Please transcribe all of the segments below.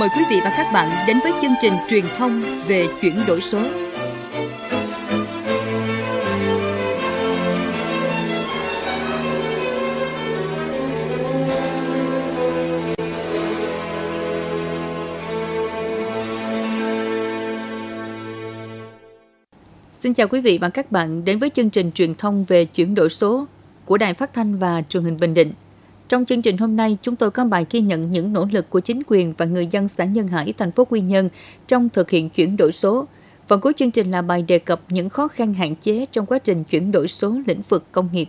Mời quý vị và các bạn đến với chương trình truyền thông về chuyển đổi số. Xin chào quý vị và các bạn đến với chương trình truyền thông về chuyển đổi số của Đài Phát thanh và Truyền hình Bình Định. Trong chương trình hôm nay, chúng tôi có bài ghi nhận những nỗ lực của chính quyền và người dân xã Nhân Hải, thành phố Quy Nhơn trong thực hiện chuyển đổi số. Phần cuối chương trình là bài đề cập những khó khăn hạn chế trong quá trình chuyển đổi số lĩnh vực công nghiệp.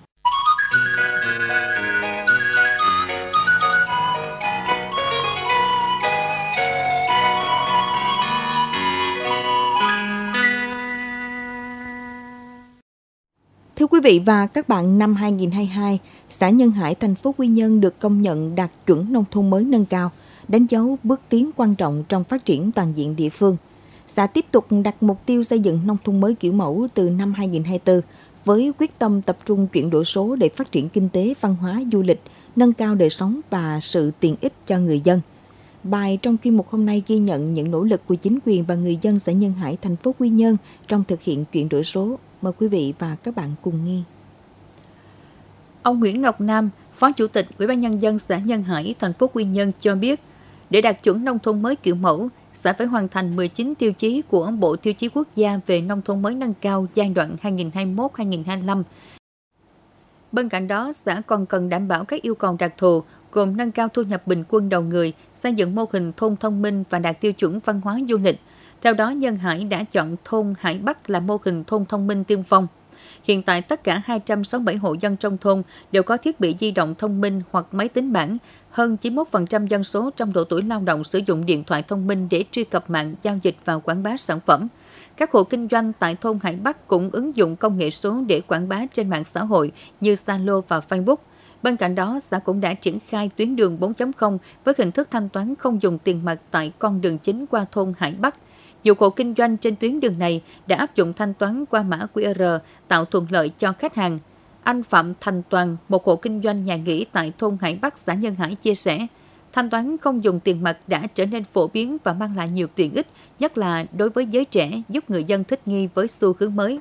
Thưa quý vị và các bạn, năm 2022, xã Nhân Hải, thành phố Quy Nhơn được công nhận đạt chuẩn nông thôn mới nâng cao, đánh dấu bước tiến quan trọng trong phát triển toàn diện địa phương. Xã tiếp tục đặt mục tiêu xây dựng nông thôn mới kiểu mẫu từ năm 2024 với quyết tâm tập trung chuyển đổi số để phát triển kinh tế, văn hóa, du lịch, nâng cao đời sống và sự tiện ích cho người dân. Bài trong chuyên mục hôm nay ghi nhận những nỗ lực của chính quyền và người dân xã Nhân Hải, thành phố Quy Nhơn trong thực hiện chuyển đổi số. Mời quý vị và các bạn cùng nghe. Ông Nguyễn Ngọc Nam, Phó Chủ tịch Ủy ban Nhân dân xã Nhân Hải, thành phố Quy Nhơn cho biết, để đạt chuẩn nông thôn mới kiểu mẫu, xã phải hoàn thành 19 tiêu chí của Bộ Tiêu chí Quốc gia về nông thôn mới nâng cao giai đoạn 2021-2025. Bên cạnh đó, xã còn cần đảm bảo các yêu cầu đặc thù gồm nâng cao thu nhập bình quân đầu người, xây dựng mô hình thôn thông minh và đạt tiêu chuẩn văn hóa du lịch. Theo đó, Nhân Hải đã chọn thôn Hải Bắc là mô hình thôn thông minh tiên phong. Hiện tại, tất cả 267 hộ dân trong thôn đều có thiết bị di động thông minh hoặc máy tính bảng. Hơn 91% dân số trong độ tuổi lao động sử dụng điện thoại thông minh để truy cập mạng, giao dịch và quảng bá sản phẩm. Các hộ kinh doanh tại thôn Hải Bắc cũng ứng dụng công nghệ số để quảng bá trên mạng xã hội như Zalo và Facebook. Bên cạnh đó, xã cũng đã triển khai tuyến đường 4.0 với hình thức thanh toán không dùng tiền mặt tại con đường chính qua thôn Hải Bắc. Nhiều hộ kinh doanh trên tuyến đường này đã áp dụng thanh toán qua mã QR, tạo thuận lợi cho khách hàng. Anh Phạm Thành Toàn, một hộ kinh doanh nhà nghỉ tại thôn Hải Bắc, xã Nhân Hải chia sẻ, thanh toán không dùng tiền mặt đã trở nên phổ biến và mang lại nhiều tiện ích, nhất là đối với giới trẻ, giúp người dân thích nghi với xu hướng mới.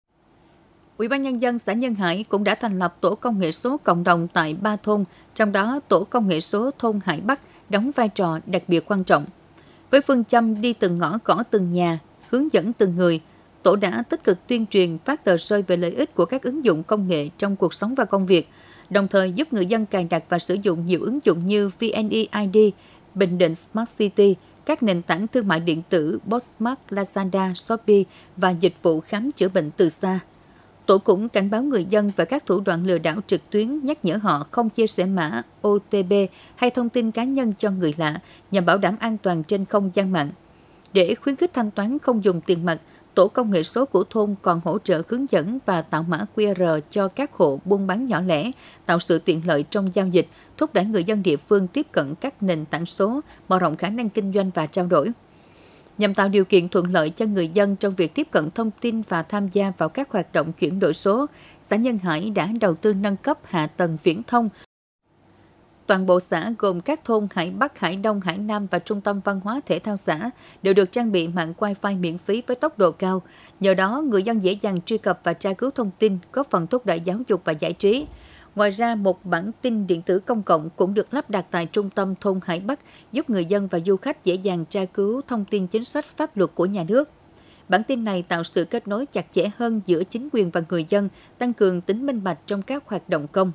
Ủy ban Nhân dân xã Nhân Hải cũng đã thành lập tổ công nghệ số cộng đồng tại 3 thôn, trong đó tổ công nghệ số thôn Hải Bắc đóng vai trò đặc biệt quan trọng. Với phương châm đi từng ngõ gõ từng nhà, hướng dẫn từng người, tổ đã tích cực tuyên truyền phát tờ rơi về lợi ích của các ứng dụng công nghệ trong cuộc sống và công việc, đồng thời giúp người dân cài đặt và sử dụng nhiều ứng dụng như VNeID, Bình Định Smart City, các nền tảng thương mại điện tử Postmart, Lazada, Shopee và dịch vụ khám chữa bệnh từ xa. Tổ cũng cảnh báo người dân về các thủ đoạn lừa đảo trực tuyến, nhắc nhở họ không chia sẻ mã OTP hay thông tin cá nhân cho người lạ nhằm bảo đảm an toàn trên không gian mạng. Để khuyến khích thanh toán không dùng tiền mặt, tổ công nghệ số của thôn còn hỗ trợ hướng dẫn và tạo mã QR cho các hộ buôn bán nhỏ lẻ, tạo sự tiện lợi trong giao dịch, thúc đẩy người dân địa phương tiếp cận các nền tảng số, mở rộng khả năng kinh doanh và trao đổi. Nhằm tạo điều kiện thuận lợi cho người dân trong việc tiếp cận thông tin và tham gia vào các hoạt động chuyển đổi số, xã Nhân Hải đã đầu tư nâng cấp hạ tầng viễn thông. Toàn bộ xã gồm các thôn Hải Bắc, Hải Đông, Hải Nam và Trung tâm Văn hóa Thể thao xã đều được trang bị mạng Wi-Fi miễn phí với tốc độ cao. Nhờ đó, người dân dễ dàng truy cập và tra cứu thông tin, góp phần thúc đẩy giáo dục và giải trí. Ngoài ra, một bản tin điện tử công cộng cũng được lắp đặt tại trung tâm thôn Hải Bắc, giúp người dân và du khách dễ dàng tra cứu thông tin chính sách pháp luật của nhà nước. Bản tin này tạo sự kết nối chặt chẽ hơn giữa chính quyền và người dân, tăng cường tính minh bạch trong các hoạt động công.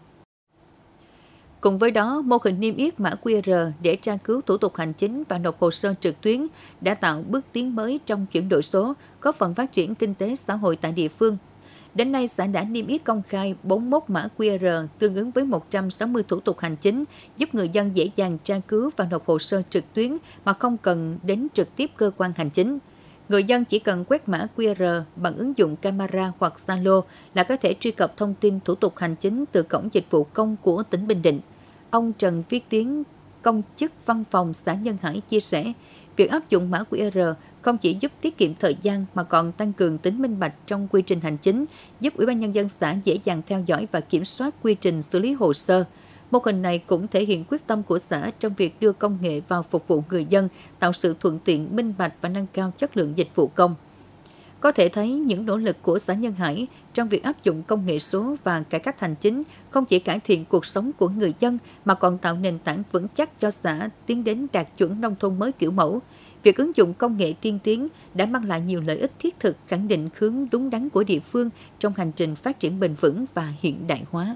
Cùng với đó, mô hình niêm yết mã QR để tra cứu thủ tục hành chính và nộp hồ sơ trực tuyến đã tạo bước tiến mới trong chuyển đổi số, góp phần phát triển kinh tế xã hội tại địa phương. Đến nay, xã đã niêm yết công khai 41 mã QR tương ứng với 160 thủ tục hành chính, giúp người dân dễ dàng tra cứu và nộp hồ sơ trực tuyến mà không cần đến trực tiếp cơ quan hành chính. Người dân chỉ cần quét mã QR bằng ứng dụng camera hoặc Zalo là có thể truy cập thông tin thủ tục hành chính từ cổng dịch vụ công của tỉnh Bình Định. Ông Trần Viết Tiến, công chức văn phòng xã Nhân Hải chia sẻ, việc áp dụng mã QR không chỉ giúp tiết kiệm thời gian mà còn tăng cường tính minh bạch trong quy trình hành chính, giúp Ủy ban Nhân dân xã dễ dàng theo dõi và kiểm soát quy trình xử lý hồ sơ. Mô hình này cũng thể hiện quyết tâm của xã trong việc đưa công nghệ vào phục vụ người dân, tạo sự thuận tiện, minh bạch và nâng cao chất lượng dịch vụ công. Có thể thấy những nỗ lực của xã Nhân Hải trong việc áp dụng công nghệ số và cải cách hành chính không chỉ cải thiện cuộc sống của người dân mà còn tạo nền tảng vững chắc cho xã tiến đến đạt chuẩn nông thôn mới kiểu mẫu. Việc ứng dụng công nghệ tiên tiến đã mang lại nhiều lợi ích thiết thực, khẳng định hướng đúng đắn của địa phương trong hành trình phát triển bền vững và hiện đại hóa.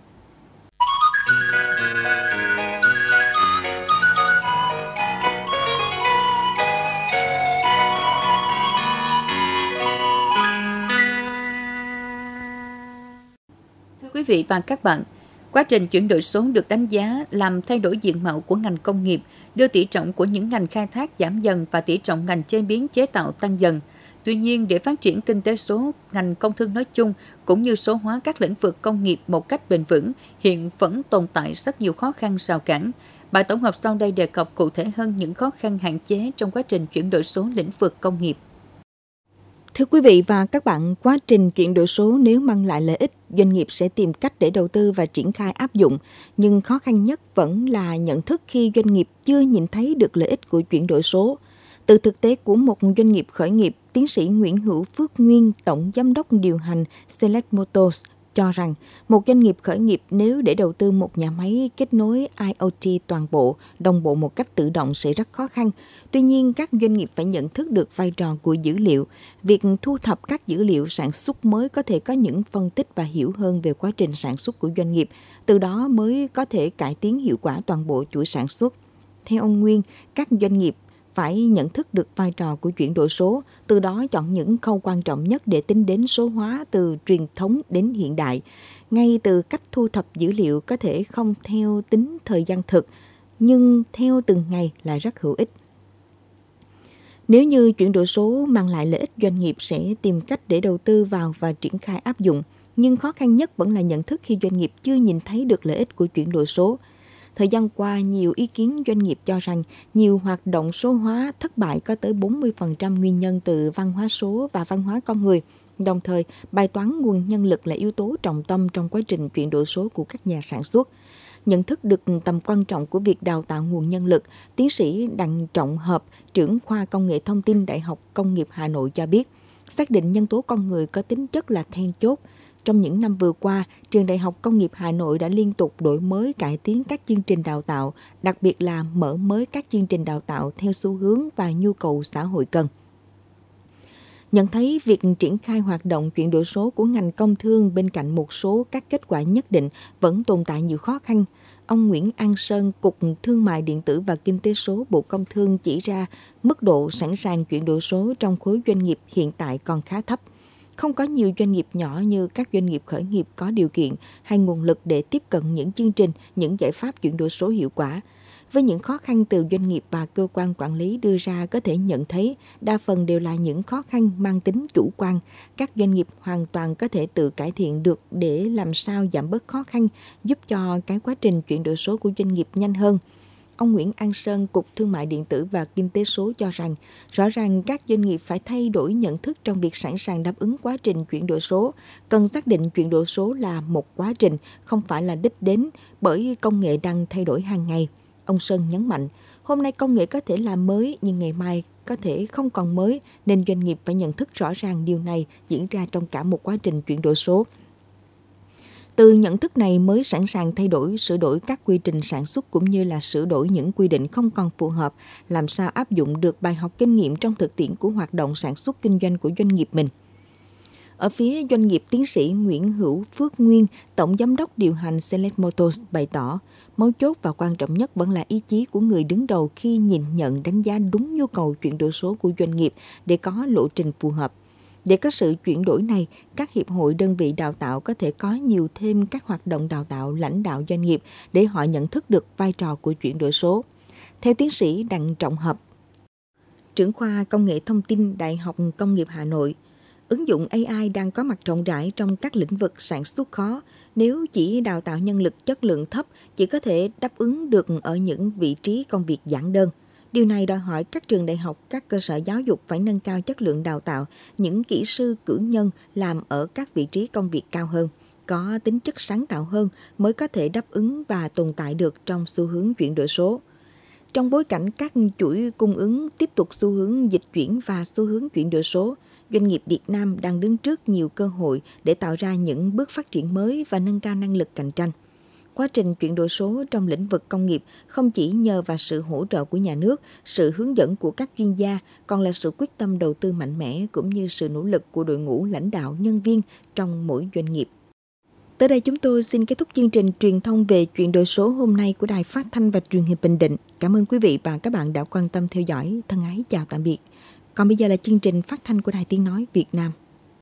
Thưa quý vị và các bạn, quá trình chuyển đổi số được đánh giá làm thay đổi diện mạo của ngành công nghiệp, đưa tỷ trọng của những ngành khai thác giảm dần và tỷ trọng ngành chế biến chế tạo tăng dần. Tuy nhiên, để phát triển kinh tế số, ngành công thương nói chung cũng như số hóa các lĩnh vực công nghiệp một cách bền vững, hiện vẫn tồn tại rất nhiều khó khăn rào cản. Bài tổng hợp sau đây đề cập cụ thể hơn những khó khăn hạn chế trong quá trình chuyển đổi số lĩnh vực công nghiệp. Thưa quý vị và các bạn, quá trình chuyển đổi số nếu mang lại lợi ích, doanh nghiệp sẽ tìm cách để đầu tư và triển khai áp dụng. Nhưng khó khăn nhất vẫn là nhận thức khi doanh nghiệp chưa nhìn thấy được lợi ích của chuyển đổi số. Từ thực tế của một doanh nghiệp khởi nghiệp, tiến sĩ Nguyễn Hữu Phước Nguyên, Tổng Giám đốc điều hành Select Motors, cho rằng một doanh nghiệp khởi nghiệp nếu để đầu tư một nhà máy kết nối IoT toàn bộ, đồng bộ một cách tự động sẽ rất khó khăn. Tuy nhiên, các doanh nghiệp phải nhận thức được vai trò của dữ liệu. Việc thu thập các dữ liệu sản xuất mới có thể có những phân tích và hiểu hơn về quá trình sản xuất của doanh nghiệp, từ đó mới có thể cải tiến hiệu quả toàn bộ chuỗi sản xuất. Theo ông Nguyên, các doanh nghiệp phải nhận thức được vai trò của chuyển đổi số, từ đó chọn những khâu quan trọng nhất để tính đến số hóa từ truyền thống đến hiện đại. Ngay từ cách thu thập dữ liệu có thể không theo tính thời gian thực, nhưng theo từng ngày là rất hữu ích. Nếu như chuyển đổi số mang lại lợi ích, doanh nghiệp sẽ tìm cách để đầu tư vào và triển khai áp dụng. Nhưng khó khăn nhất vẫn là nhận thức khi doanh nghiệp chưa nhìn thấy được lợi ích của chuyển đổi số. Thời gian qua, nhiều ý kiến doanh nghiệp cho rằng nhiều hoạt động số hóa thất bại có tới 40% nguyên nhân từ văn hóa số và văn hóa con người. Đồng thời, bài toán nguồn nhân lực là yếu tố trọng tâm trong quá trình chuyển đổi số của các nhà sản xuất. Nhận thức được tầm quan trọng của việc đào tạo nguồn nhân lực, tiến sĩ Đặng Trọng Hợp, trưởng khoa Công nghệ Thông tin Đại học Công nghiệp Hà Nội cho biết, xác định nhân tố con người có tính chất là then chốt. Trong những năm vừa qua, Trường Đại học Công nghiệp Hà Nội đã liên tục đổi mới cải tiến các chương trình đào tạo, đặc biệt là mở mới các chương trình đào tạo theo xu hướng và nhu cầu xã hội cần. Nhận thấy việc triển khai hoạt động chuyển đổi số của ngành công thương bên cạnh một số các kết quả nhất định vẫn tồn tại nhiều khó khăn, ông Nguyễn An Sơn, Cục Thương mại điện tử và Kinh tế số Bộ Công Thương chỉ ra mức độ sẵn sàng chuyển đổi số trong khối doanh nghiệp hiện tại còn khá thấp. Không có nhiều doanh nghiệp nhỏ như các doanh nghiệp khởi nghiệp có điều kiện hay nguồn lực để tiếp cận những chương trình, những giải pháp chuyển đổi số hiệu quả. Với những khó khăn từ doanh nghiệp và cơ quan quản lý đưa ra có thể nhận thấy, đa phần đều là những khó khăn mang tính chủ quan. Các doanh nghiệp hoàn toàn có thể tự cải thiện được để làm sao giảm bớt khó khăn, giúp cho cái quá trình chuyển đổi số của doanh nghiệp nhanh hơn. Ông Nguyễn An Sơn, Cục Thương mại điện tử và Kinh tế số cho rằng, rõ ràng các doanh nghiệp phải thay đổi nhận thức trong việc sẵn sàng đáp ứng quá trình chuyển đổi số. Cần xác định chuyển đổi số là một quá trình, không phải là đích đến, bởi công nghệ đang thay đổi hàng ngày. Ông Sơn nhấn mạnh, hôm nay công nghệ có thể là mới, nhưng ngày mai có thể không còn mới, nên doanh nghiệp phải nhận thức rõ ràng điều này diễn ra trong cả một quá trình chuyển đổi số. Từ nhận thức này mới sẵn sàng thay đổi, sửa đổi các quy trình sản xuất cũng như là sửa đổi những quy định không còn phù hợp, làm sao áp dụng được bài học kinh nghiệm trong thực tiễn của hoạt động sản xuất kinh doanh của doanh nghiệp mình. Ở phía doanh nghiệp, tiến sĩ Nguyễn Hữu Phước Nguyên, Tổng Giám đốc điều hành Select Motors bày tỏ, mấu chốt và quan trọng nhất vẫn là ý chí của người đứng đầu khi nhìn nhận đánh giá đúng nhu cầu chuyển đổi số của doanh nghiệp để có lộ trình phù hợp. Để có sự chuyển đổi này, các hiệp hội đơn vị đào tạo có thể có nhiều thêm các hoạt động đào tạo lãnh đạo doanh nghiệp để họ nhận thức được vai trò của chuyển đổi số. Theo tiến sĩ Đặng Trọng Hợp, trưởng khoa Công nghệ Thông tin Đại học Công nghiệp Hà Nội, ứng dụng AI đang có mặt rộng rãi trong các lĩnh vực sản xuất khó. Nếu chỉ đào tạo nhân lực chất lượng thấp, chỉ có thể đáp ứng được ở những vị trí công việc giản đơn. Điều này đòi hỏi các trường đại học, các cơ sở giáo dục phải nâng cao chất lượng đào tạo những kỹ sư cử nhân làm ở các vị trí công việc cao hơn. có tính chất sáng tạo hơn mới có thể đáp ứng và tồn tại được trong xu hướng chuyển đổi số. Trong bối cảnh các chuỗi cung ứng tiếp tục xu hướng dịch chuyển và xu hướng chuyển đổi số, doanh nghiệp Việt Nam đang đứng trước nhiều cơ hội để tạo ra những bước phát triển mới và nâng cao năng lực cạnh tranh. Quá trình chuyển đổi số trong lĩnh vực công nghiệp không chỉ nhờ vào sự hỗ trợ của nhà nước, sự hướng dẫn của các chuyên gia, còn là sự quyết tâm đầu tư mạnh mẽ cũng như sự nỗ lực của đội ngũ lãnh đạo nhân viên trong mỗi doanh nghiệp. Tới đây chúng tôi xin kết thúc chương trình truyền thông về chuyển đổi số hôm nay của Đài Phát thanh và Truyền hình Bình Định. Cảm ơn quý vị và các bạn đã quan tâm theo dõi. Thân ái chào tạm biệt. Còn bây giờ là chương trình phát thanh của Đài Tiếng nói Việt Nam.